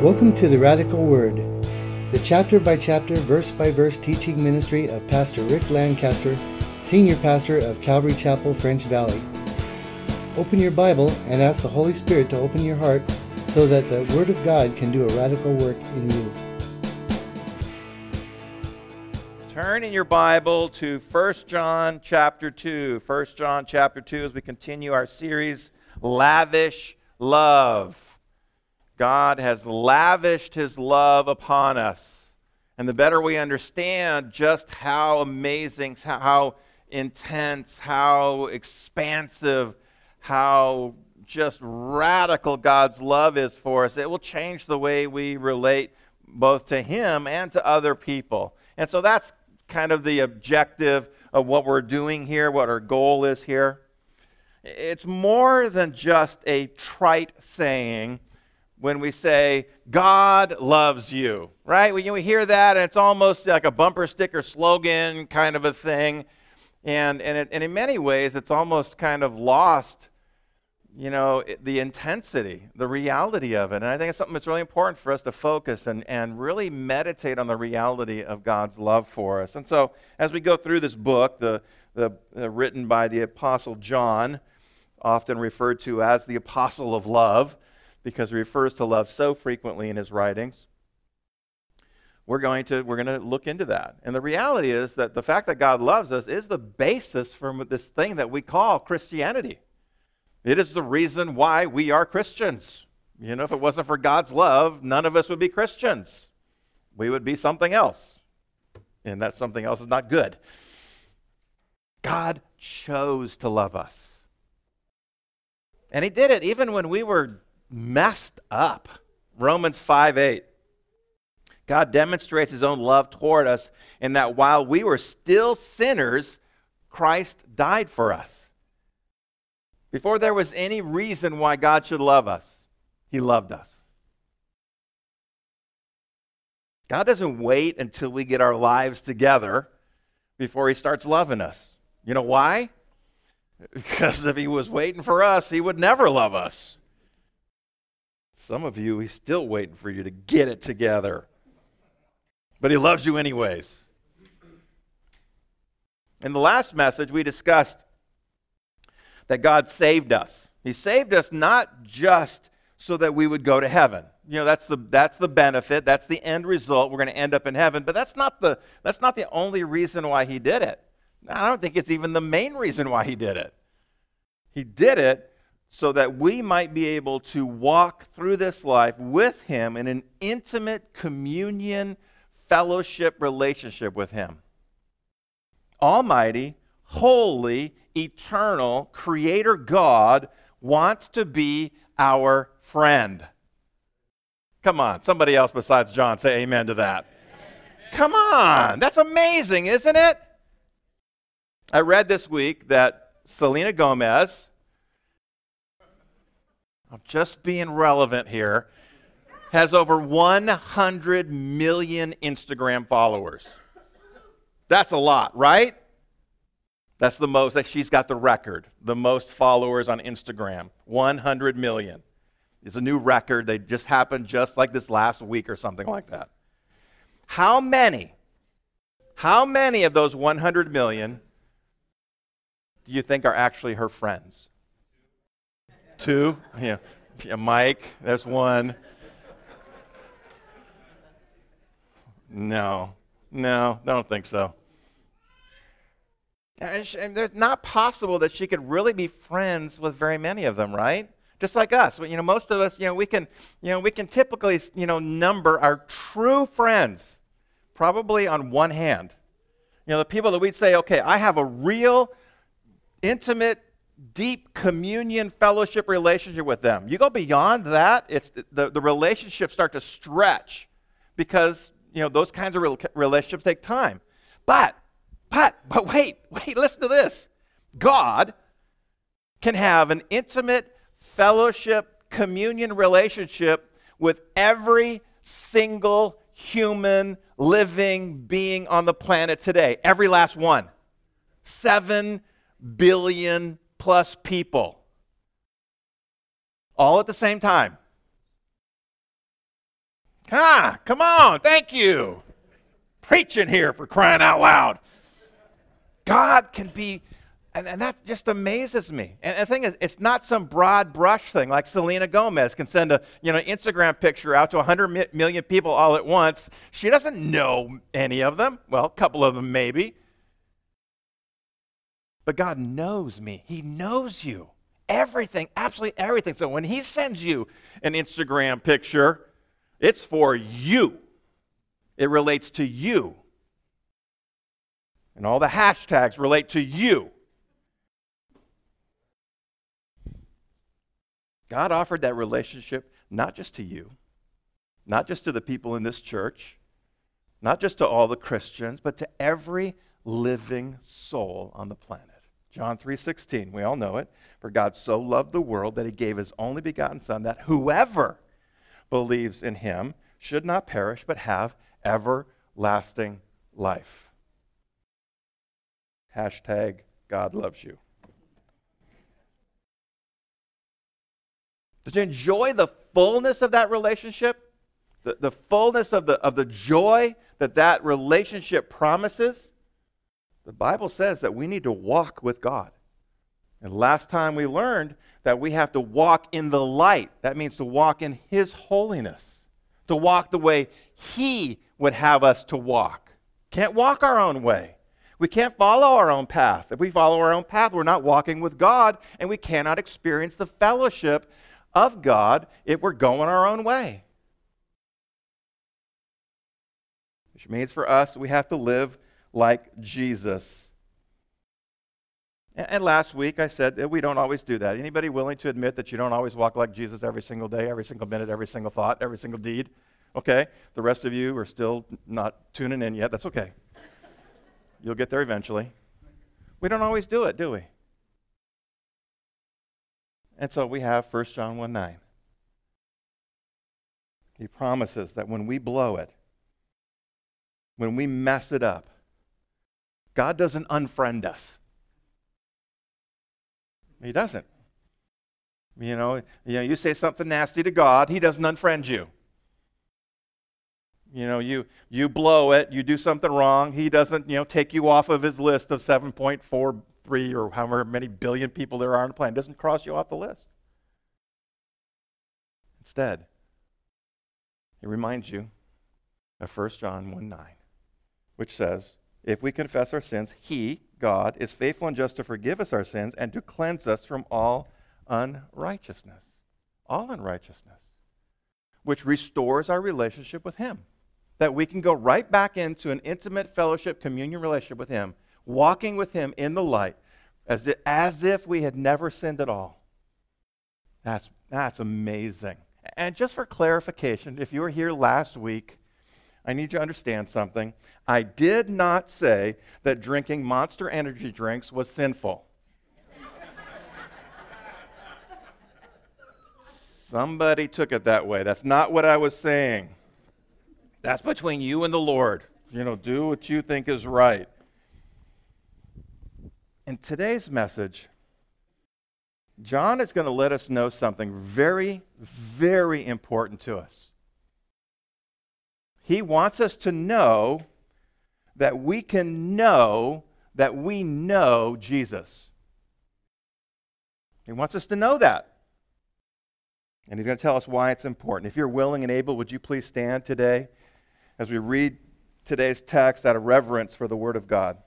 Welcome to the Radical Word, the chapter-by-chapter, verse-by-verse teaching ministry of Pastor Rick Lancaster, Senior Pastor of Calvary Chapel, French Valley. Open your Bible and ask the Holy Spirit to open your heart so that the Word of God can do a radical work in you. Turn in your Bible to 1 John chapter 2. 1 John chapter 2 as we continue our series, Lavish Love. God has lavished His love upon us. And the better we understand just how amazing, how intense, how expansive, how just radical God's love is for us, it will change the way we relate both to Him and to other people. And so that's kind of the objective of what we're doing here, what our goal is here. It's more than just a trite saying when we say, God loves you, right? We hear that, and it's almost like a bumper sticker slogan kind of a thing. And in many ways, it's almost kind of lost, the intensity, the reality of it. And I think it's something that's really important for us to focus and really meditate on the reality of God's love for us. And so as we go through this book, the written by the Apostle John, often referred to as the Apostle of Love, because he refers to love so frequently in his writings, we're going to look into that. And the reality is that the fact that God loves us is the basis for this thing that we call Christianity. It is the reason why we are Christians. If it wasn't for God's love, none of us would be Christians. We would be something else. And that something else is not good. God chose to love us. And He did it even when we were messed up. Romans 5:8. God demonstrates His own love toward us in that while we were still sinners, Christ died for us. Before there was any reason why God should love us, He loved us. God doesn't wait until we get our lives together before He starts loving us. You know why? Because if He was waiting for us, He would never love us. Some of you, He's still waiting for you to get it together. But He loves you anyways. In the last message, we discussed that God saved us. He saved us not just so that we would go to heaven. That's the benefit, that's the end result. We're going to end up in heaven, but that's not the only reason why He did it. I don't think it's even the main reason why He did it. He did it so that we might be able to walk through this life with Him in an intimate communion, fellowship relationship with Him. Almighty, holy, eternal, Creator God wants to be our friend. Come on, somebody else besides John say amen to that. Amen. Come on, that's amazing, isn't it? I read this week that Selena Gomez, I'm just being relevant here, has over 100 million Instagram followers. That's a lot, right? That's the most, she's got the record, the most followers on Instagram, 100 million. It's a new record. They just happened just like this last week or something like that. How many of those 100 million do you think are actually her friends? 2? Yeah, Mike, there's 1. No, don't think so. And it's not possible that she could really be friends with very many of them, right? Just like us. Most of us, we can typically, number our true friends probably on one hand. The people that we'd say, okay, I have a real intimate, deep communion fellowship relationship with them. You go beyond that, it's the relationships start to stretch because, those kinds of relationships take time. But wait, listen to this. God can have an intimate fellowship, communion relationship with every single human living being on the planet today. Every last one. 7 billion plus people. All at the same time. Come on, thank you. Preaching here for crying out loud. God can be, and that just amazes me. And the thing is, it's not some broad brush thing like Selena Gomez can send a Instagram picture out to 100 million people all at once. She doesn't know any of them. Well, a couple of them maybe. But God knows me. He knows you. Everything, absolutely everything. So when he sends you an Instagram picture, it's for you. It relates to you. And all the hashtags relate to you. God offered that relationship not just to you, not just to the people in this church, not just to all the Christians, but to every living soul on the planet. John 3:16, we all know it. For God so loved the world that he gave his only begotten Son, that whoever believes in him should not perish but have everlasting life. Hashtag God loves you. Did you enjoy the fullness of that relationship? The fullness of the joy that relationship promises? The Bible says that we need to walk with God. And last time we learned that we have to walk in the light. That means to walk in his holiness. To walk the way he would have us to walk. Can't walk our own way. We can't follow our own path. If we follow our own path, we're not walking with God, and we cannot experience the fellowship of God if we're going our own way. Which means for us, we have to live like Jesus. And last week I said that we don't always do that. Anybody willing to admit that you don't always walk like Jesus every single day, every single minute, every single thought, every single deed? Okay? The rest of you are still not tuning in yet. That's okay. You'll get there eventually. We don't always do it, do we? And so we have 1 John 1:9. He promises that when we blow it, when we mess it up, God doesn't unfriend us. He doesn't. You say something nasty to God, he doesn't unfriend you. You blow it, you do something wrong, he doesn't, take you off of his list of 7.43 or however many billion people there are on the planet. He doesn't cross you off the list. Instead, he reminds you of 1 John 1:9, which says, if we confess our sins, he, God, is faithful and just to forgive us our sins and to cleanse us from all unrighteousness. All unrighteousness. Which restores our relationship with him. That we can go right back into an intimate fellowship, communion relationship with him, walking with him in the light, as if we had never sinned at all. That's amazing. And just for clarification, if you were here last week, I need you to understand something. I did not say that drinking Monster energy drinks was sinful. Somebody took it that way. That's not what I was saying. That's between you and the Lord. Do what you think is right. In today's message, John is going to let us know something very, very important to us. He wants us to know that we can know that we know Jesus. He wants us to know that. And he's going to tell us why it's important. If you're willing and able, would you please stand today as we read today's text out of reverence for the Word of God.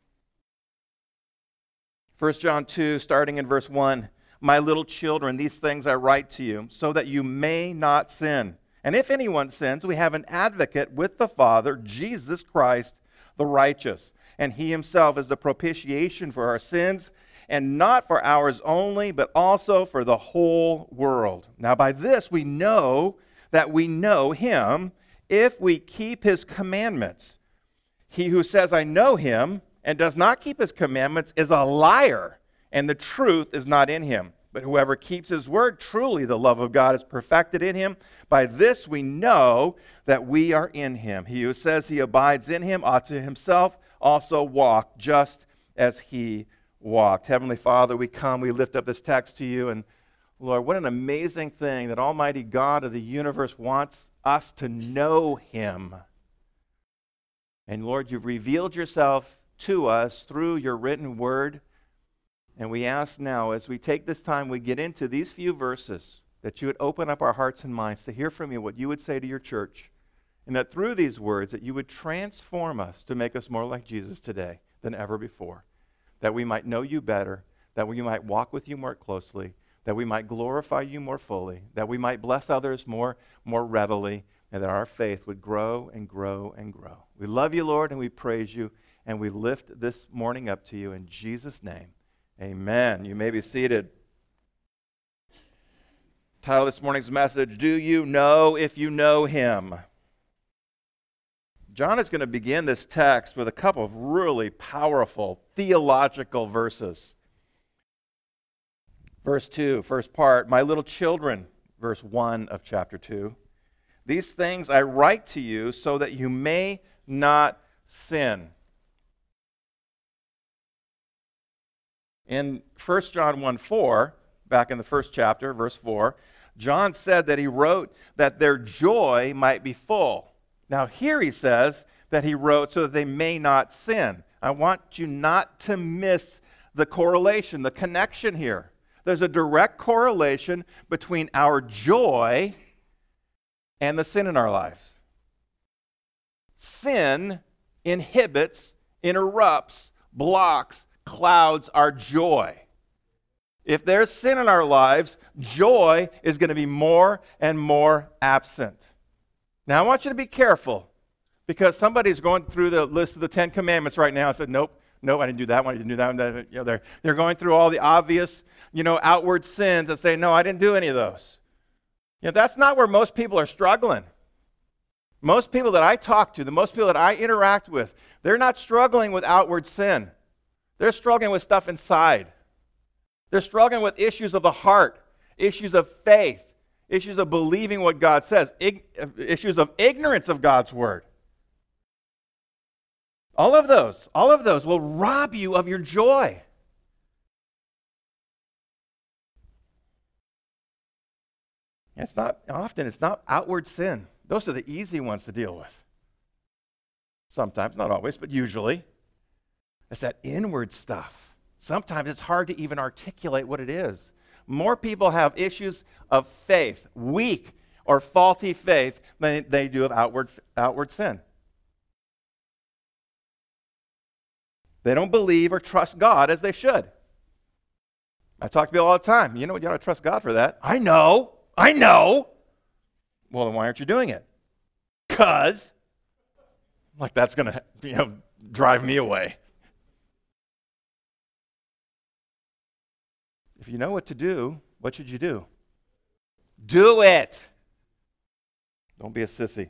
1 John 2, starting in verse 1, my little children, these things I write to you, so that you may not sin. And if anyone sins, we have an advocate with the Father, Jesus Christ, the righteous. And he himself is the propitiation for our sins, and not for ours only, but also for the whole world. Now by this we know that we know him, if we keep his commandments. He who says, I know him, and does not keep his commandments is a liar, and the truth is not in him. But whoever keeps his word, truly the love of God is perfected in him. By this we know that we are in him. He who says he abides in him ought to himself also walk just as he walked. Heavenly Father, we lift up this text to you, and Lord, what an amazing thing that Almighty God of the universe wants us to know him. And Lord, you've revealed yourself to us through your written word. And we ask now, as we take this time, we get into these few verses, that you would open up our hearts and minds to hear from you what you would say to your church. And that through these words, that you would transform us to make us more like Jesus today than ever before. That we might know you better, that we might walk with you more closely, that we might glorify you more fully, that we might bless others more readily, and that our faith would grow and grow and grow. We love you, Lord, and we praise you, and we lift this morning up to you in Jesus' name. Amen. You may be seated. Title of this morning's message, Do You Know If You Know Him? John is going to begin this text with a couple of really powerful theological verses. Verse 2, first part, my little children, verse 1 of chapter 2. These things I write to you so that you may not sin. In 1 John 1:4, back in the first chapter, verse 4, John said that he wrote that their joy might be full. Now here he says that he wrote so that they may not sin. I want you not to miss the correlation, the connection here. There's a direct correlation between our joy and the sin in our lives. Sin inhibits, interrupts, blocks, clouds our joy. If there's sin in our lives, joy is going to be more and more absent. Now, I want you to be careful, because somebody's going through the list of the 10 Commandments right now and said, nope, I didn't do that one, I didn't do that one. They're going through all the obvious, outward sins and say, no, I didn't do any of those. That's not where most people are struggling. Most people that I talk to, the most people that I interact with, they're not struggling with outward sin. They're struggling with stuff inside. They're struggling with issues of the heart, issues of faith, issues of believing what God says, issues of ignorance of God's word. All of those will rob you of your joy. It's not outward sin. Those are the easy ones to deal with. Sometimes, not always, but usually. It's that inward stuff. Sometimes it's hard to even articulate what it is. More people have issues of faith, weak or faulty faith, than they do of outward sin. They don't believe or trust God as they should. I talk to people all the time. You got to trust God for that. I know. Well, then why aren't you doing it? Because, that's going to, drive me away. If you know what to do, what should you do? Do it. Don't be a sissy.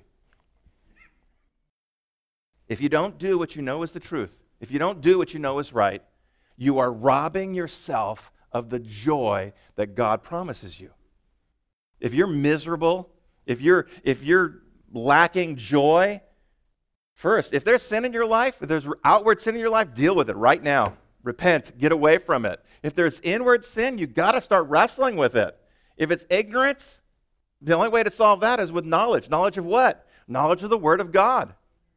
If you don't do what you know is the truth, if you don't do what you know is right, you are robbing yourself of the joy that God promises you. If you're miserable, if you're lacking joy, first, if there's sin in your life, if there's outward sin in your life, deal with it right now. Repent, get away from it. If there's inward sin, you got to start wrestling with it. If it's ignorance, the only way to solve that is with knowledge. Knowledge of what? Knowledge of the Word of God.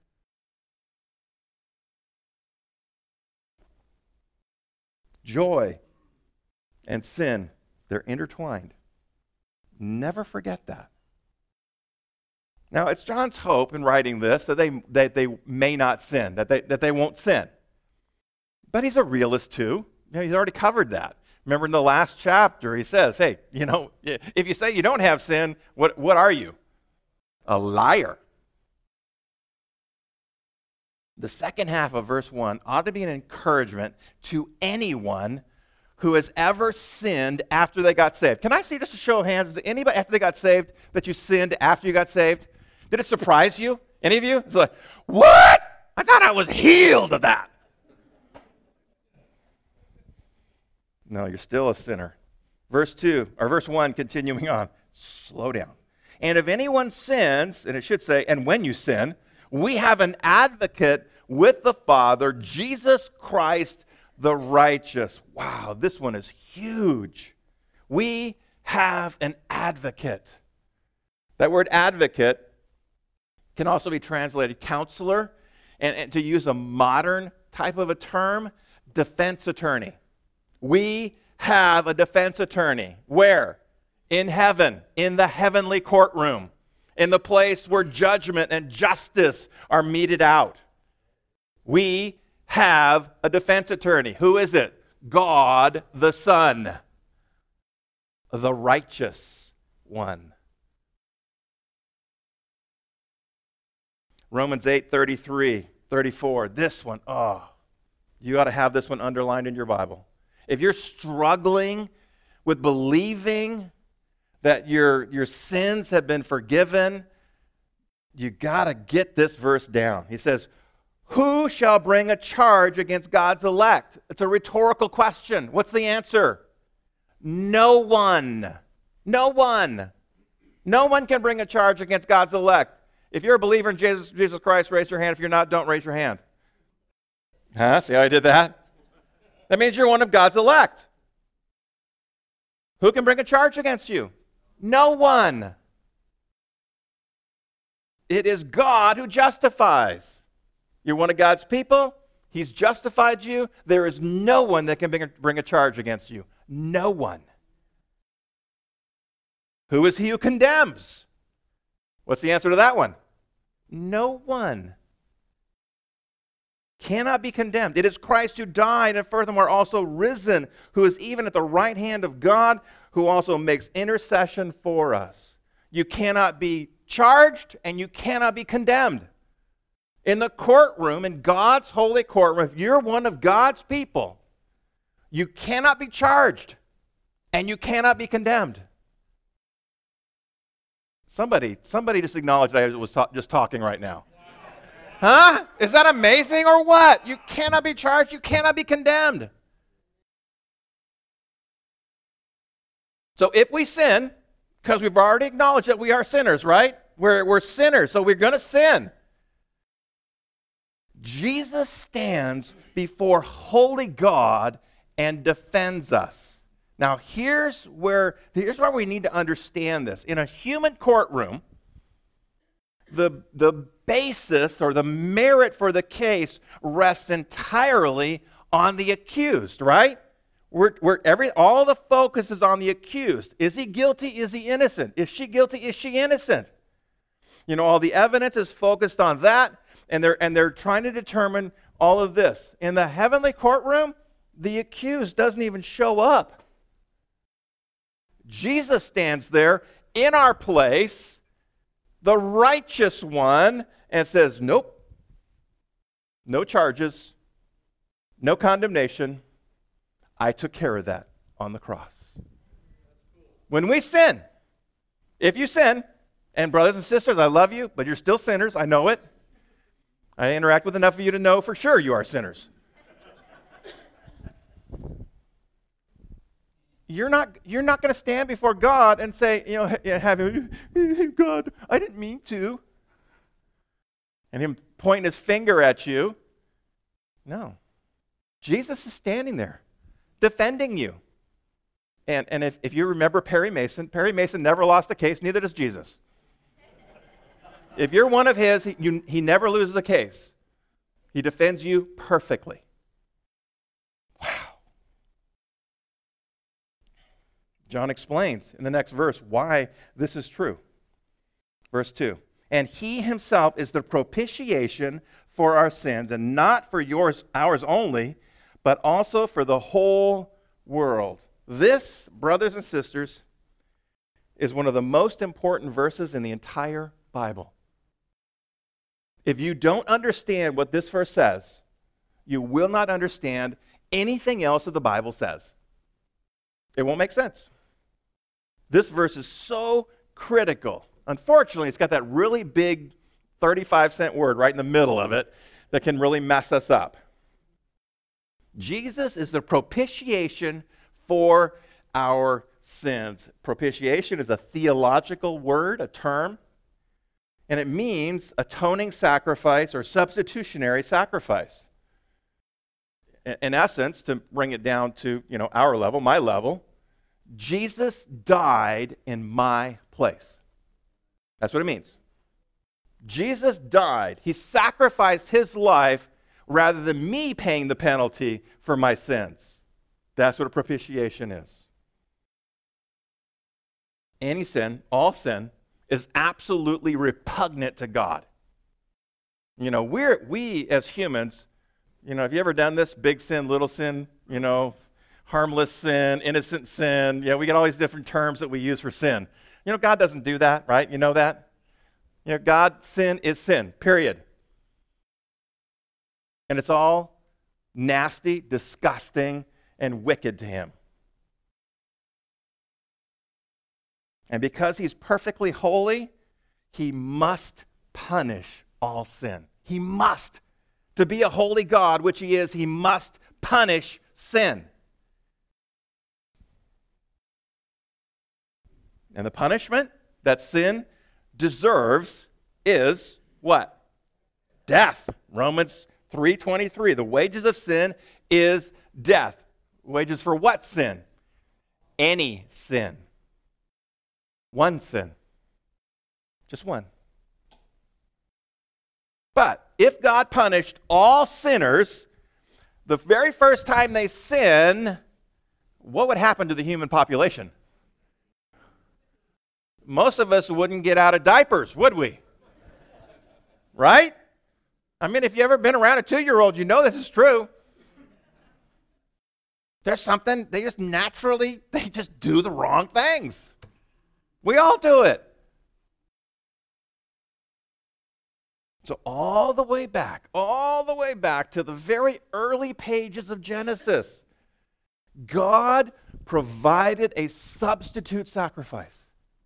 Joy and sin, they're intertwined. Never forget that. Now, it's John's hope in writing this that they may not sin, that they won't sin. But he's a realist too. He's already covered that. Remember in the last chapter, he says, hey, if you say you don't have sin, what are you? A liar. The second half of verse 1 ought to be an encouragement to anyone who has ever sinned after they got saved. Can I see just a show of hands? Is there anybody after they got saved that you sinned after you got saved? Did it surprise you? Any of you? It's like, what? I thought I was healed of that. No, you're still a sinner. Verse 1, continuing on. Slow down. And if anyone sins, and it should say, and when you sin, we have an advocate with the Father, Jesus Christ the righteous. Wow, this one is huge. We have an advocate. That word advocate Can also be translated counselor, and to use a modern type of a term, defense attorney. We have a defense attorney. Where? In heaven, in the heavenly courtroom, in the place where judgment and justice are meted out. We have a defense attorney. Who is it? God the Son, the righteous one. Romans 8:33-34. This one, you ought to have this one underlined in your Bible. If you're struggling with believing that your sins have been forgiven, you got to get this verse down. He says, who shall bring a charge against God's elect? It's a rhetorical question. What's the answer? No one. No one. No one can bring a charge against God's elect. If you're a believer in Jesus Christ, raise your hand. If you're not, don't raise your hand. Huh? See how I did that? That means you're one of God's elect. Who can bring a charge against you? No one. It is God who justifies. You're one of God's people. He's justified you. There is no one that can bring a charge against you. No one. Who is he who condemns? What's the answer to that one? No one. Cannot be condemned. It is Christ who died and furthermore also risen, who is even at the right hand of God, who also makes intercession for us. You cannot be charged and you cannot be condemned. In the courtroom, in God's holy courtroom, if you're one of God's people, you cannot be charged and you cannot be condemned. Somebody just acknowledge that I was just talking right now. Huh? Is that amazing or what? You cannot be charged, you cannot be condemned. So if we sin, because we've already acknowledged that we are sinners, right? We're sinners, so we're going to sin. Jesus stands before holy God and defends us. Now, here's where we need to understand this. In a human courtroom, the basis or the merit for the case rests entirely on the accused, right? All the focus is on the accused. Is he guilty? Is he innocent? Is she guilty? Is she innocent? You know, all the evidence is focused on that, and they're trying to determine all of this. In the heavenly courtroom, the accused doesn't even show up. Jesus stands there in our place, the righteous one, and says, nope, no charges, no condemnation. I took care of that on the cross. When we sin, if you sin, and brothers and sisters, I love you, but you're still sinners, I know it. I interact with enough of you to know for sure you are sinners. You're not going to stand before God and say, God, I didn't mean to. And him pointing his finger at you. No. Jesus is standing there, defending you. And if you remember Perry Mason never lost a case, neither does Jesus. If you're one of his, he never loses a case. He defends you perfectly. Wow. John explains in the next verse why this is true. Verse 2. And he himself is the propitiation for our sins, and not for ours only, but also for the whole world. This, brothers and sisters, is one of the most important verses in the entire Bible. If you don't understand what this verse says, you will not understand anything else that the Bible says. It won't make sense. This verse is so critical. Unfortunately, it's got that really big 35-cent word right in the middle of it that can really mess us up. Jesus is the propitiation for our sins. Propitiation is a theological word, a term, and it means atoning sacrifice or substitutionary sacrifice. In essence, to bring it down to, our level, my level, Jesus died in my place. That's what it means. Jesus died. He sacrificed his life rather than me paying the penalty for my sins. That's what a propitiation is. Any sin, all sin, is absolutely repugnant to God. You know, we as humans, you know, have you ever done this? Big sin, little sin, you know, harmless sin, innocent sin. You know, we get all these different terms that we use for sin. You know, God doesn't do that, right? You know that? You know, God, sin is sin, period. And it's all nasty, disgusting, and wicked to him. And because he's perfectly holy, he must punish all sin. He must. To be a holy God, which he is, he must punish sin. And the punishment that sin deserves is what? Death. Romans 3:23. The wages of sin is death. Wages for what sin? Any sin. One sin. Just one. But if God punished all sinners, the very first time they sin, what would happen to the human population? Most of us wouldn't get out of diapers, would we? Right? I mean, if you've ever been around a 2-year-old, you know this is true. There's something, they just do the wrong things. We all do it. So all the way back to the very early pages of Genesis, God provided a substitute sacrifice.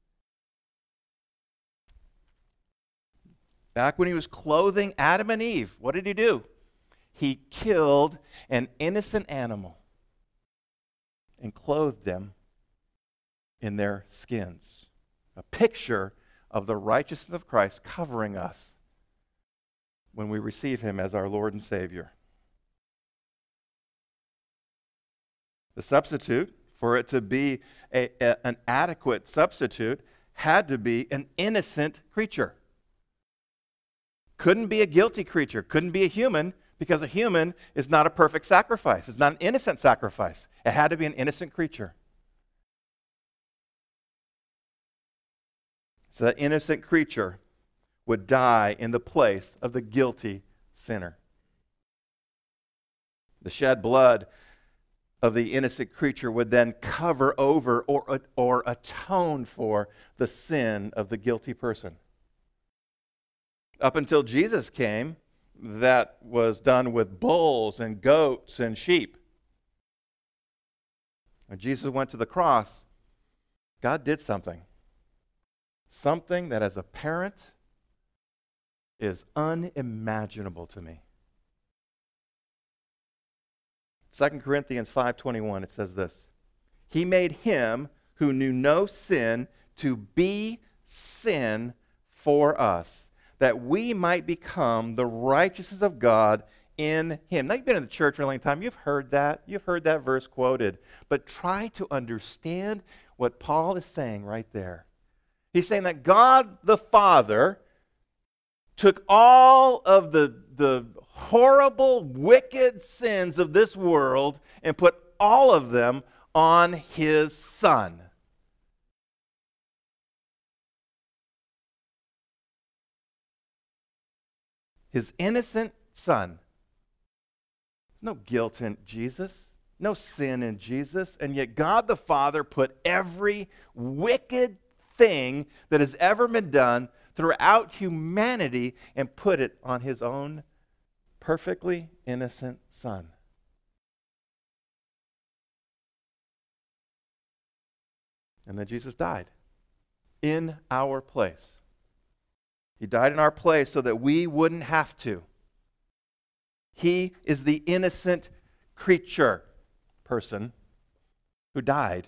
Back when he was clothing Adam and Eve, what did he do? He killed an innocent animal and clothed them in their skins. A picture of the righteousness of Christ covering us when we receive him as our Lord and Savior. The substitute, for it to be an adequate substitute, had to be an innocent creature. Couldn't be a guilty creature, couldn't be a human, because a human is not a perfect sacrifice. It's not an innocent sacrifice. It had to be an innocent creature. So that innocent creature would die in the place of the guilty sinner. The shed blood of the innocent creature would then cover over or atone for the sin of the guilty person. Up until Jesus came, that was done with bulls and goats and sheep. When Jesus went to the cross, God did something. Something that as a parent is unimaginable to me. 2 Corinthians 5:21, it says this: He made him who knew no sin to be sin for us, that we might become the righteousness of God in him. Now, you've been in the church for a long time. You've heard that. You've heard that verse quoted. But try to understand what Paul is saying right there. He's saying that God the Father took all of the horrible, wicked sins of this world and put all of them on his Son. His innocent Son. No guilt in Jesus, no sin in Jesus, and yet God the Father put every wicked thing that has ever been done throughout humanity and put it on his own perfectly innocent Son. And then Jesus died in our place. He died in our place so that we wouldn't have to. He is the innocent person who died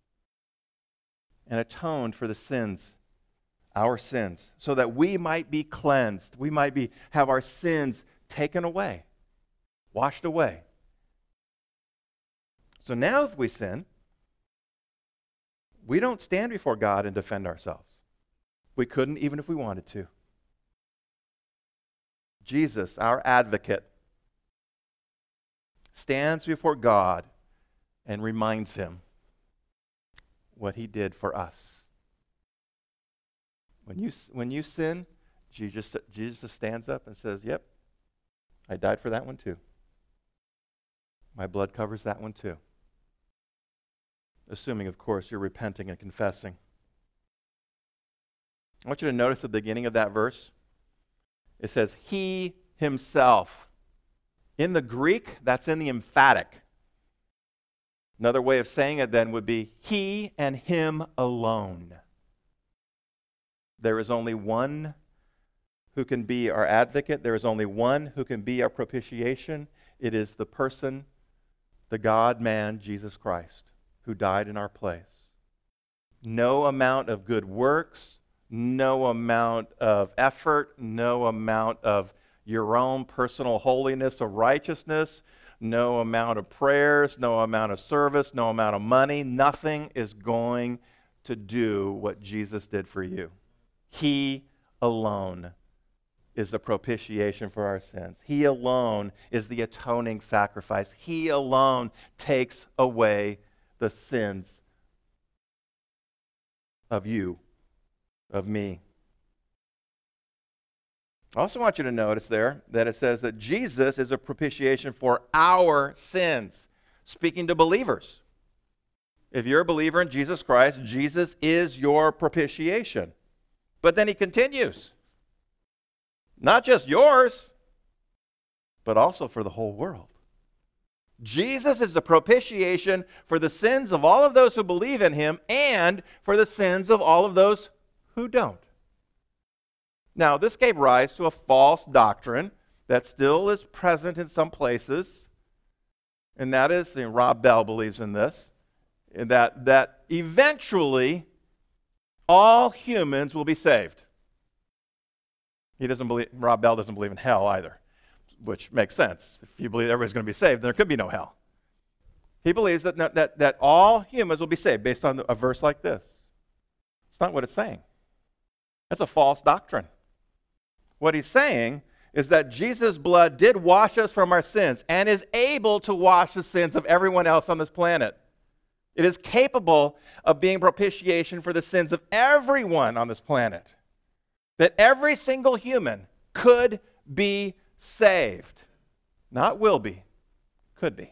and atoned for the sins, our sins, so that we might be cleansed. We might have our sins taken away, washed away. So now if we sin, we don't stand before God and defend ourselves. We couldn't even if we wanted to. Jesus, our advocate, stands before God and reminds him what he did for us. When you sin, Jesus stands up and says, yep, I died for that one too. My blood covers that one too. Assuming, of course, you're repenting and confessing. I want you to notice at the beginning of that verse, it says, he himself. In the Greek, that's in the emphatic. Another way of saying it then would be, he and him alone. There is only one who can be our advocate. There is only one who can be our propitiation. It is the person, the God-man, Jesus Christ, who died in our place. No amount of good works, no amount of effort, no amount of your own personal holiness or righteousness, no amount of prayers, no amount of service, no amount of money, nothing is going to do what Jesus did for you. He alone is the propitiation for our sins. He alone is the atoning sacrifice. He alone takes away the sins of you, of me. I also want you to notice there that it says that Jesus is a propitiation for our sins, speaking to believers. If you're a believer in Jesus Christ, Jesus is your propitiation. But then he continues, not just yours, but also for the whole world. Jesus is the propitiation for the sins of all of those who believe in him and for the sins of all of those who don't. Now, this gave rise to a false doctrine that still is present in some places, and that is, and Rob Bell believes in this, and that eventually all humans will be saved. Rob Bell doesn't believe in hell either, which makes sense. If you believe everybody's going to be saved, then there could be no hell. He believes that all humans will be saved based on a verse like this. It's not what it's saying. That's a false doctrine. What he's saying is that Jesus' blood did wash us from our sins and is able to wash the sins of everyone else on this planet. It is capable of being propitiation for the sins of everyone on this planet. That every single human could be saved. Not will be, could be.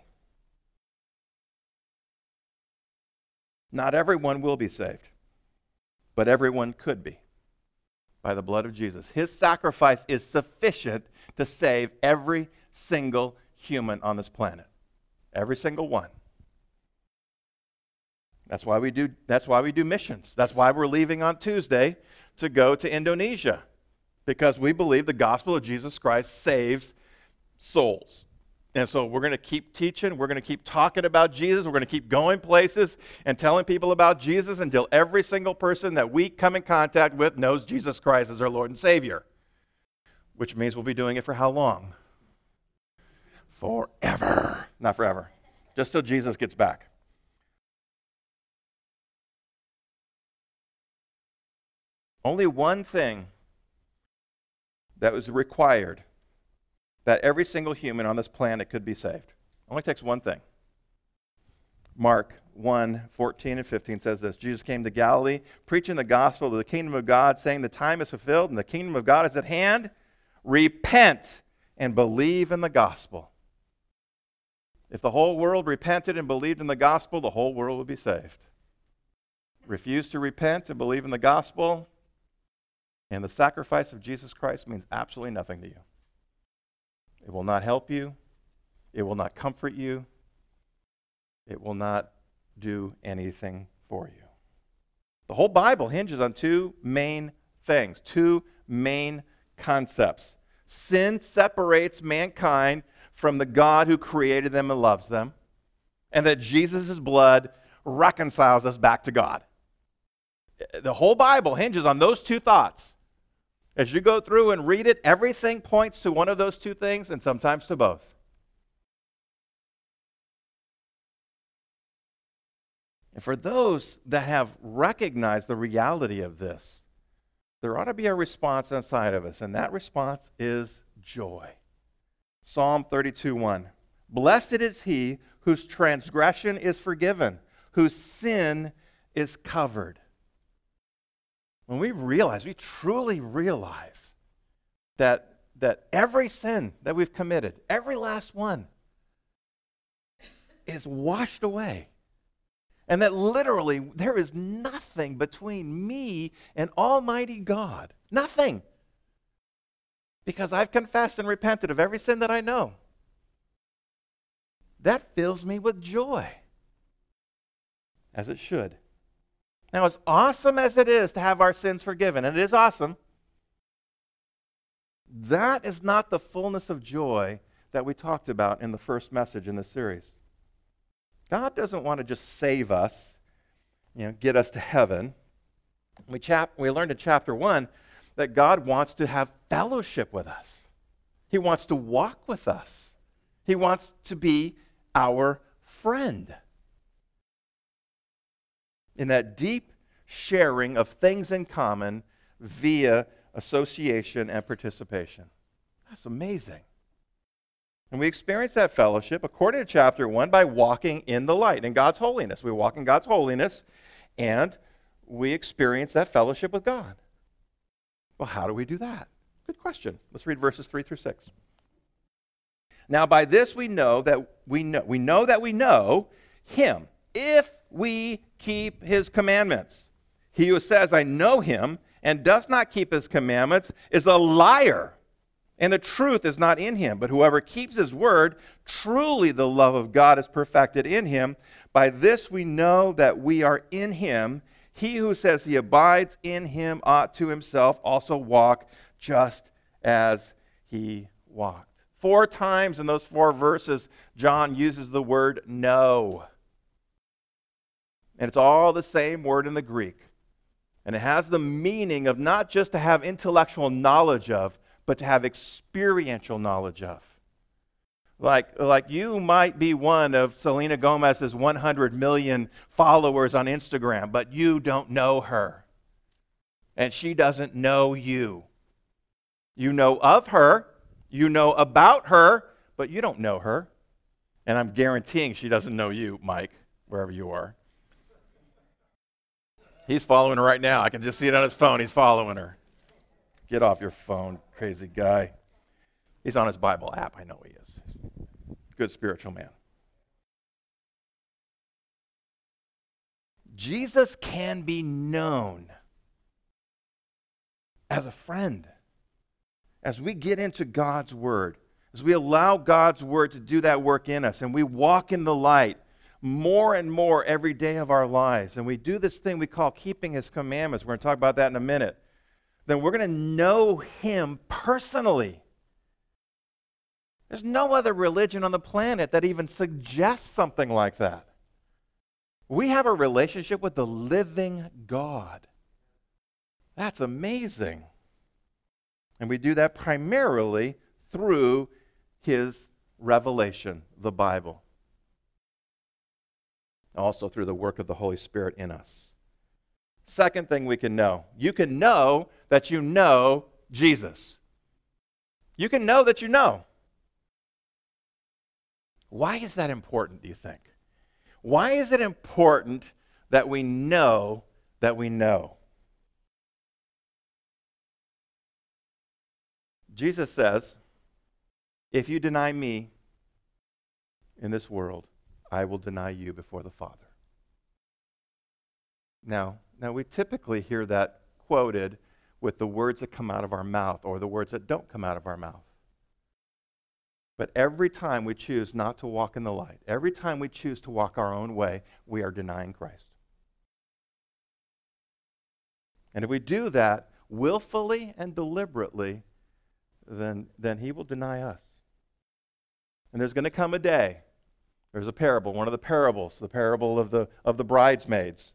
Not everyone will be saved, but everyone could be by the blood of Jesus. His sacrifice is sufficient to save every single human on this planet. Every single one. That's why we do missions. That's why we're leaving on Tuesday to go to Indonesia, because we believe the gospel of Jesus Christ saves souls. And so we're going to keep teaching, we're going to keep talking about Jesus, we're going to keep going places and telling people about Jesus until every single person that we come in contact with knows Jesus Christ as our Lord and Savior. Which means we'll be doing it for how long? Forever. Not forever. Just till Jesus gets back. Only one thing that was required that every single human on this planet could be saved. Only takes one thing. Mark 1:14 and 15 says this: Jesus came to Galilee, preaching the gospel of the kingdom of God, saying the time is fulfilled and the kingdom of God is at hand. Repent and believe in the gospel. If the whole world repented and believed in the gospel, the whole world would be saved. Refuse to repent and believe in the gospel, and the sacrifice of Jesus Christ means absolutely nothing to you. It will not help you. It will not comfort you. It will not do anything for you. The whole Bible hinges on two main things, two main concepts. Sin separates mankind from the God who created them and loves them, and that Jesus' blood reconciles us back to God. The whole Bible hinges on those two thoughts. As you go through and read it, everything points to one of those two things and sometimes to both. And for those that have recognized the reality of this, there ought to be a response inside of us, and that response is joy. Psalm 32:1. Blessed is he whose transgression is forgiven, whose sin is covered. When we truly realize that every sin that we've committed, every last one, is washed away. And that literally there is nothing between me and Almighty God. Nothing. Because I've confessed and repented of every sin that I know. That fills me with joy. As it should. Now, as awesome as it is to have our sins forgiven, and it is awesome, that is not the fullness of joy that we talked about in the first message in this series. God doesn't want to just save us, get us to heaven. We learned in chapter 1 that God wants to have fellowship with us. He wants to walk with us. He wants to be our friend. In that deep sharing of things in common via association and participation. That's amazing. And we experience that fellowship, according to chapter 1, by walking in the light, in God's holiness. We walk in God's holiness, and we experience that fellowship with God. Well, how do we do that? Good question. Let's read verses 3 through 6. Now, by this we know that we know him, if we keep his commandments. He who says, I know him, and does not keep his commandments, is a liar, and the truth is not in him. But whoever keeps his word, truly the love of God is perfected in him. By this we know that we are in him. He who says he abides in him ought to himself also walk just as he walked. 4 times in those 4 verses, John uses the word know. And it's all the same word in the Greek. And it has the meaning of not just to have intellectual knowledge of, but to have experiential knowledge of. Like you might be one of Selena Gomez's 100 million followers on Instagram, but you don't know her. And she doesn't know you. You know of her, you know about her, but you don't know her. And I'm guaranteeing she doesn't know you, Mike, wherever you are. He's following her right now. I can just see it on his phone. He's following her. Get off your phone, crazy guy. He's on his Bible app. I know he is. Good spiritual man. Jesus can be known as a friend. As we get into God's Word, as we allow God's Word to do that work in us, and we walk in the light more and more every day of our lives, and we do this thing we call keeping his commandments. We're going to talk about that in a minute. Then we're going to know him personally. There's no other religion on the planet that even suggests something like that. We have a relationship with the living God. That's amazing. And we do that primarily through his revelation, the Bible. Also through the work of the Holy Spirit in us. Second thing we can know. You can know that you know Jesus. You can know that you know. Why is that important, do you think? Why is it important that we know that we know? Jesus says, if you deny me in this world, I will deny you before the Father. Now we typically hear that quoted with the words that come out of our mouth or the words that don't come out of our mouth. But every time we choose not to walk in the light, every time we choose to walk our own way, we are denying Christ. And if we do that willfully and deliberately, then he will deny us. And there's going to come a day. There's a parable, one of the parables, the parable of the bridesmaids.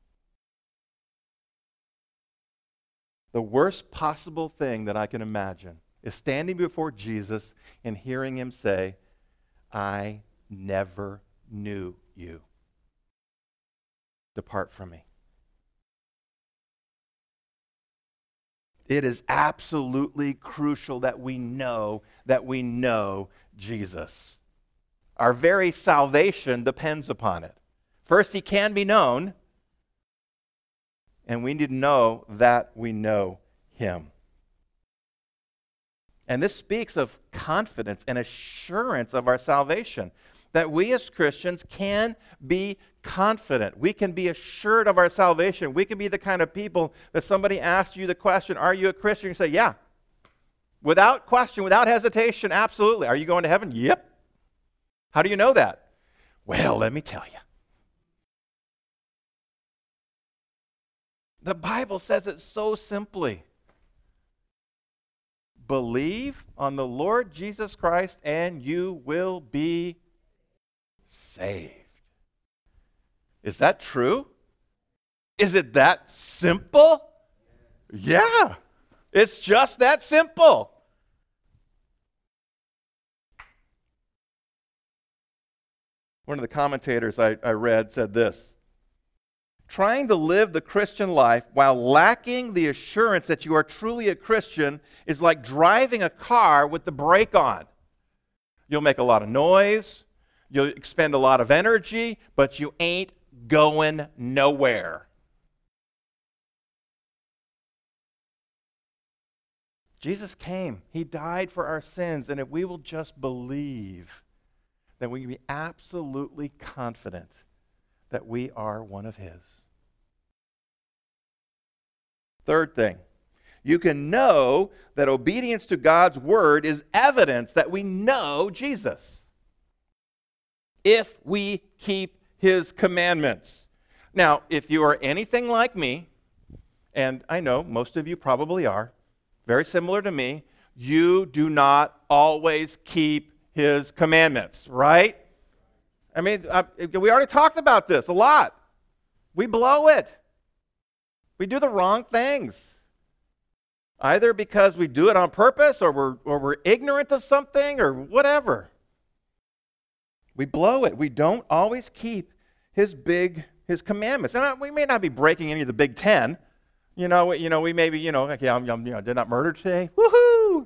The worst possible thing that I can imagine is standing before Jesus and hearing him say, I never knew you. Depart from me. It is absolutely crucial that we know Jesus. Our very salvation depends upon it. First, he can be known, and we need to know that we know him. And this speaks of confidence and assurance of our salvation, that we as Christians can be confident. We can be assured of our salvation. We can be the kind of people that somebody asks you the question, are you a Christian? You say, yeah. Without question, without hesitation, absolutely. Are you going to heaven? Yep. How do you know that? Well, let me tell you. The Bible says it so simply. Believe on the Lord Jesus Christ and you will be saved. Is that true? Is it that simple? Yeah. It's just that simple. One of the commentators I read said this: trying to live the Christian life while lacking the assurance that you are truly a Christian is like driving a car with the brake on. You'll make a lot of noise, you'll expend a lot of energy, but you ain't going nowhere. Jesus came. He died for our sins, and if we will just believe, then we can be absolutely confident that we are one of his. Third thing, you can know that obedience to God's word is evidence that we know Jesus if we keep his commandments. Now, if you are anything like me, and I know most of you probably are, very similar to me, you do not always keep his commandments, right? I mean, we already talked about this a lot. We blow it. We do the wrong things. Either because we do it on purpose or we're ignorant of something or whatever. We blow it. We don't always keep his commandments. And we may not be breaking any of the big 10. We may be, okay, I did not murder today. Woohoo!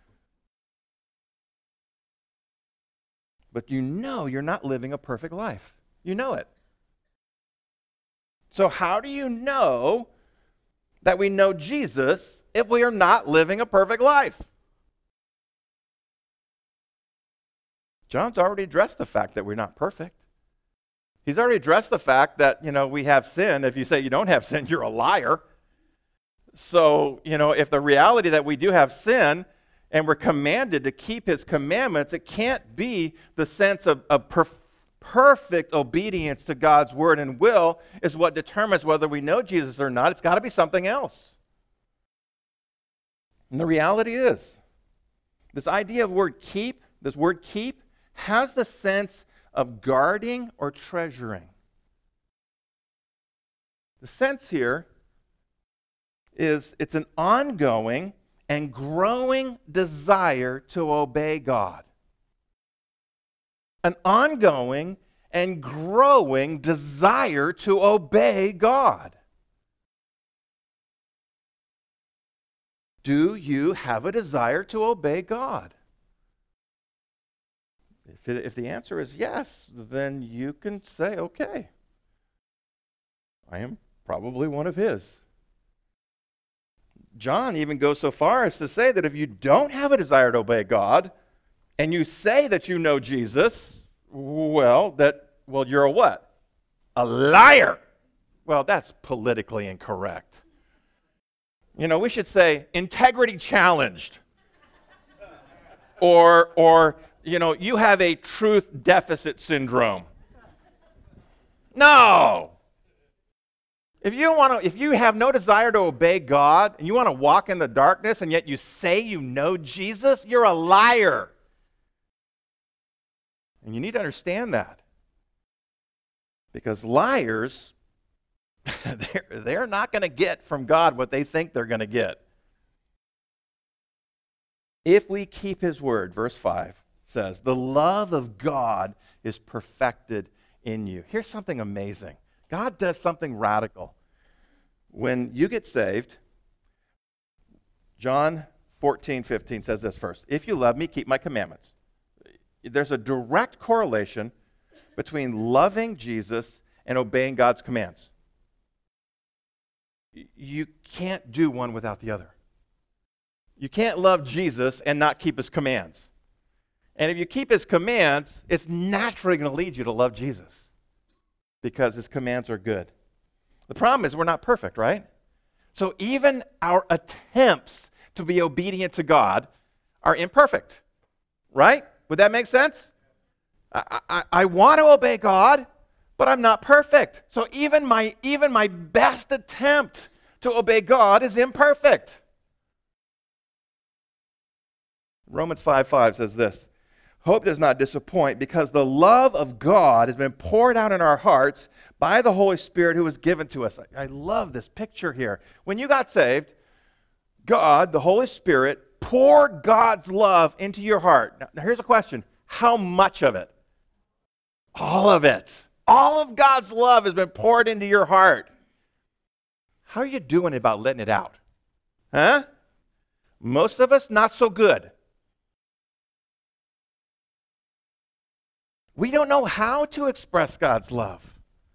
But you're not living a perfect life. You know it. So how do you know that we know Jesus if we are not living a perfect life? John's already addressed the fact that we're not perfect. He's already addressed the fact that, we have sin. If you say you don't have sin, you're a liar. So, if the reality that we do have sin and we're commanded to keep his commandments, it can't be the sense of perfect obedience to God's word and will is what determines whether we know Jesus or not. It's got to be something else. And the reality is, this idea of this word keep, has the sense of guarding or treasuring. The sense here is it's an ongoing and growing desire to obey God. An ongoing and growing desire to obey God. Do you have a desire to obey God? If the answer is yes, then you can say, okay, I am probably one of his. John even goes so far as to say that if you don't have a desire to obey God, and you say that you know Jesus, well, you're a what? A liar. Well, that's politically incorrect. We should say integrity challenged. Or you have a truth deficit syndrome. No. If you have no desire to obey God and you want to walk in the darkness and yet you say you know Jesus, you're a liar. And you need to understand that. Because liars, they're not going to get from God what they think they're going to get. If we keep his word, verse 5 says, the love of God is perfected in you. Here's something amazing. God does something radical. When you get saved, John 14:15 says this first. If you love me, keep my commandments. There's a direct correlation between loving Jesus and obeying God's commands. You can't do one without the other. You can't love Jesus and not keep his commands. And if you keep his commands, it's naturally going to lead you to love Jesus because his commands are good. The problem is we're not perfect, right? So even our attempts to be obedient to God are imperfect, right? Would that make sense? I want to obey God, but I'm not perfect. So even my best attempt to obey God is imperfect. Romans 5:5 says this, hope does not disappoint because the love of God has been poured out in our hearts by the Holy Spirit who was given to us. I love this picture here. When you got saved, God, the Holy Spirit, poured God's love into your heart. Now here's a question. How much of it? All of it. All of God's love has been poured into your heart. How are you doing about letting it out? Huh? Most of us, not so good. We don't know how to express God's love.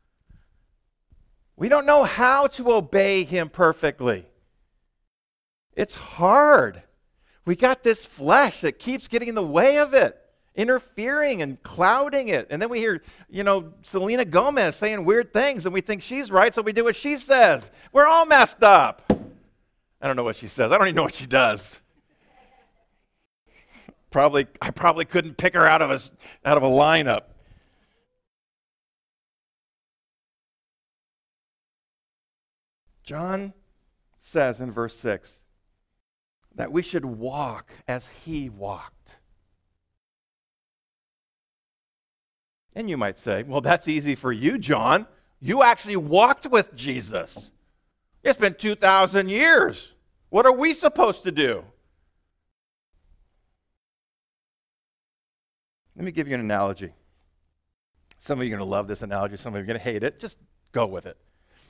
We don't know how to obey him perfectly. It's hard. We got this flesh that keeps getting in the way of it, interfering and clouding it. And then we hear, Selena Gomez saying weird things, and we think she's right, so we do what she says. We're all messed up. I don't know what she says. I don't even know what she does. I probably couldn't pick her out of a lineup. John says in verse 6 that we should walk as he walked. And you might say, well, that's easy for you, John. You actually walked with Jesus. It's been 2,000 years. What are we supposed to do? Let me give you an analogy. Some of you are going to love this analogy. Some of you are going to hate it. Just go with it.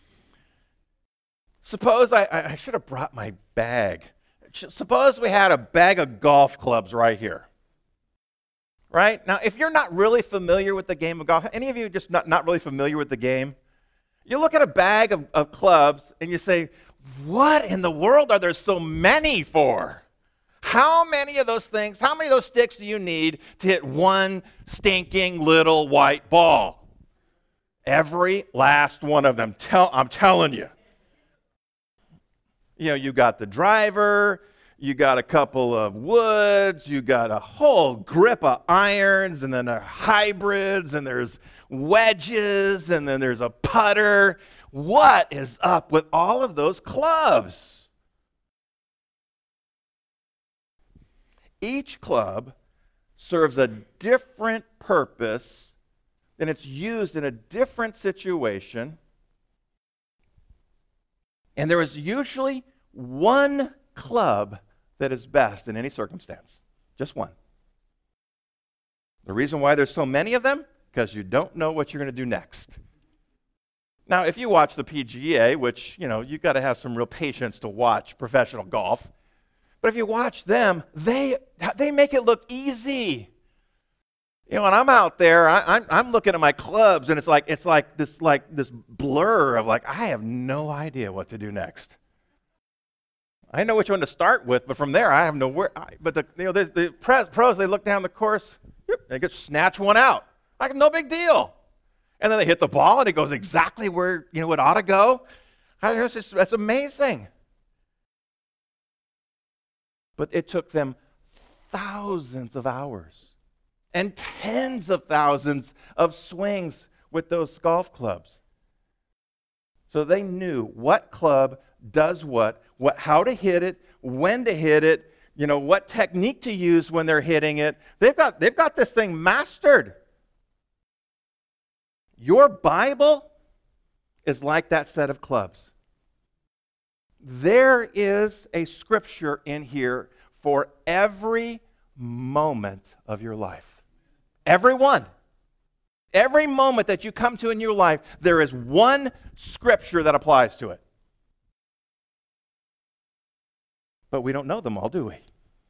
Suppose I should have brought my bag. Suppose we had a bag of golf clubs right here. Right? Now, if you're not really familiar with the game of golf, any of you just not really familiar with the game, you look at a bag of clubs and you say, what in the world are there so many for? How many of those sticks do you need to hit one stinking little white ball? Every last one of them. I'm telling you. You got the driver, you got a couple of woods, you got a whole grip of irons, and then there are hybrids, and there's wedges, and then there's a putter. What is up with all of those clubs? Each club serves a different purpose, and it's used in a different situation. And there is usually one club that is best in any circumstance. Just one. The reason why there's so many of them, because you don't know what you're going to do next. Now, if you watch the PGA, which, you've got to have some real patience to watch professional golf, but if you watch them, they make it look easy. When I'm out there, I'm looking at my clubs, and it's like this blur of I have no idea what to do next. I know which one to start with, but from there I have nowhere. But the pros, they look down the course, they just snatch one out, no big deal, and then they hit the ball, and it goes exactly where it ought to go. That's amazing. But it took them thousands of hours and tens of thousands of swings with those golf clubs. So they knew what club does what, how to hit it, when to hit it, what technique to use when they're hitting it. They've got this thing mastered. Your Bible is like that set of clubs. There is a scripture in here for every moment of your life. Every one. Every moment that you come to in your life, there is one scripture that applies to it. But we don't know them all, do we?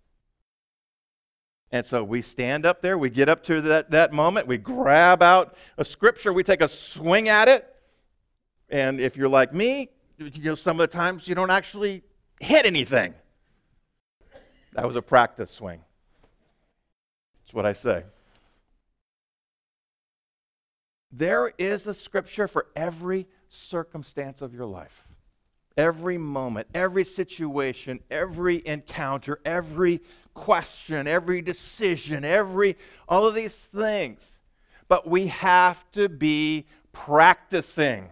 And so we stand up there, we get up to that moment, we grab out a scripture, we take a swing at it. And if you're like me, some of the times you don't actually hit anything. That was a practice swing. That's what I say. There is a scripture for every circumstance of your life. Every moment, every situation, every encounter, every question, every decision, all of these things. But we have to be practicing.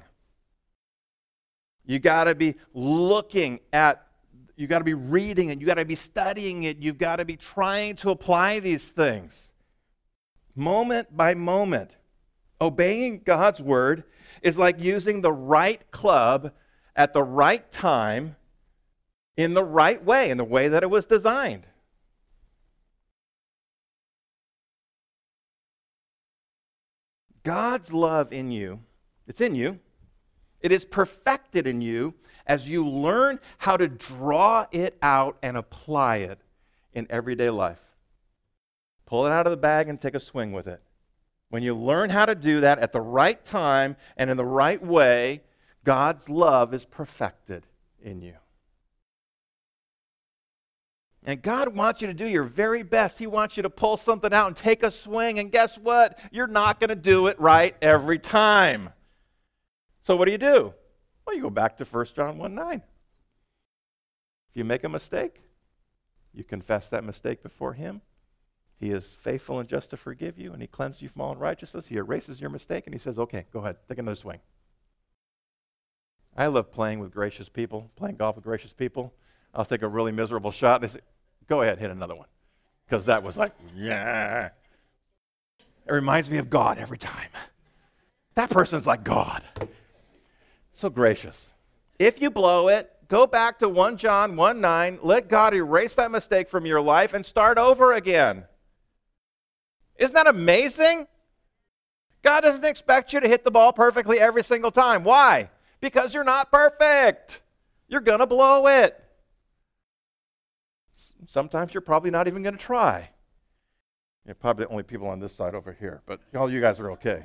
You got to be looking at, you got to be reading it, you got to be studying it, you've got to be trying to apply these things. Moment by moment. Obeying God's word is like using the right club at the right time, in the right way, in the way that it was designed. God's love in you, it's in you. It is perfected in you as you learn how to draw it out and apply it in everyday life. Pull it out of the bag and take a swing with it. When you learn how to do that at the right time and in the right way, God's love is perfected in you. And God wants you to do your very best. He wants you to pull something out and take a swing. And guess what? You're not going to do it right every time. So what do? Well, you go back to 1 John 1:9. If you make a mistake, you confess that mistake before him. He is faithful and just to forgive you, and he cleanses you from all unrighteousness. He erases your mistake, and he says, okay, go ahead, take another swing. I love playing with gracious people, playing golf with gracious people. I'll take a really miserable shot, and they say, go ahead, hit another one. Because that was like, yeah. It reminds me of God every time. That person's like God. So gracious. If you blow it, go back to 1 John 1:9. Let God erase that mistake from your life and start over again. Isn't that amazing? God doesn't expect you to hit the ball perfectly every single time. Why? Because you're not perfect. You're going to blow it. Sometimes you're probably not even going to try. You're probably the only people on this side over here, but all you guys are okay.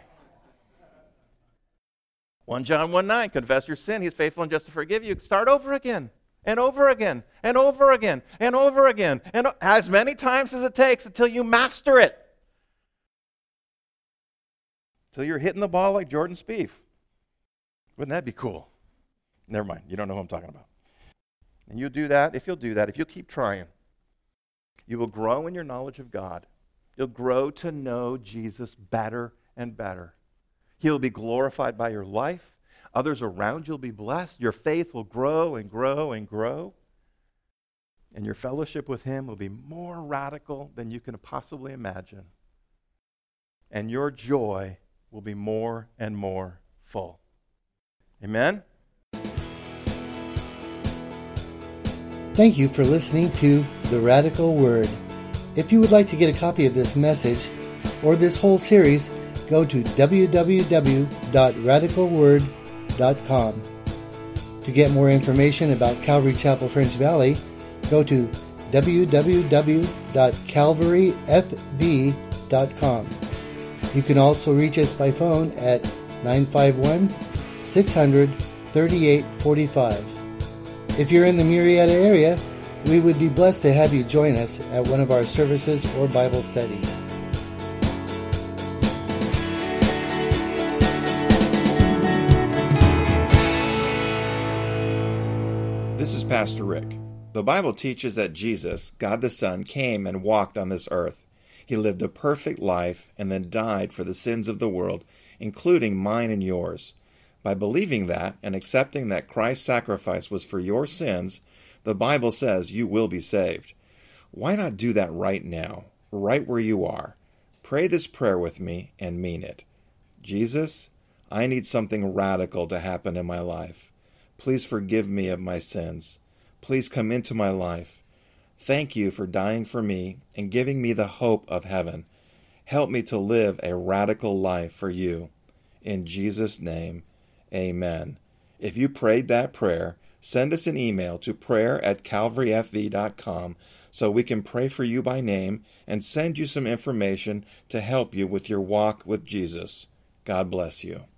1 John 1:9, confess your sin. He's faithful and just to forgive you. Start over again, and over again, and over again, and over again, and as many times as it takes until you master it. Until you're hitting the ball like Jordan Spieth. Wouldn't that be cool? Never mind, you don't know who I'm talking about. And you'll do that, if you'll keep trying, you will grow in your knowledge of God. You'll grow to know Jesus better and better. He'll be glorified by your life. Others around you will be blessed. Your faith will grow and grow and grow. And your fellowship with him will be more radical than you can possibly imagine. And your joy will be more and more full. Amen? Thank you for listening to The Radical Word. If you would like to get a copy of this message or this whole series, go to www.radicalword.com. To get more information about Calvary Chapel French Valley, go to www.calvaryfv.com. You can also reach us by phone at 951-600-3845. If you're in the Murrieta area, we would be blessed to have you join us at one of our services or Bible studies. This is Pastor Rick. The Bible teaches that Jesus, God the Son, came and walked on this earth. He lived a perfect life and then died for the sins of the world, including mine and yours. By believing that and accepting that Christ's sacrifice was for your sins, the Bible says you will be saved. Why not do that right now, right where you are? Pray this prayer with me and mean it. Jesus, I need something radical to happen in my life. Please forgive me of my sins. Please come into my life. Thank you for dying for me and giving me the hope of heaven. Help me to live a radical life for you. In Jesus' name, amen. If you prayed that prayer, send us an email to prayer@calvaryfv.com so we can pray for you by name and send you some information to help you with your walk with Jesus. God bless you.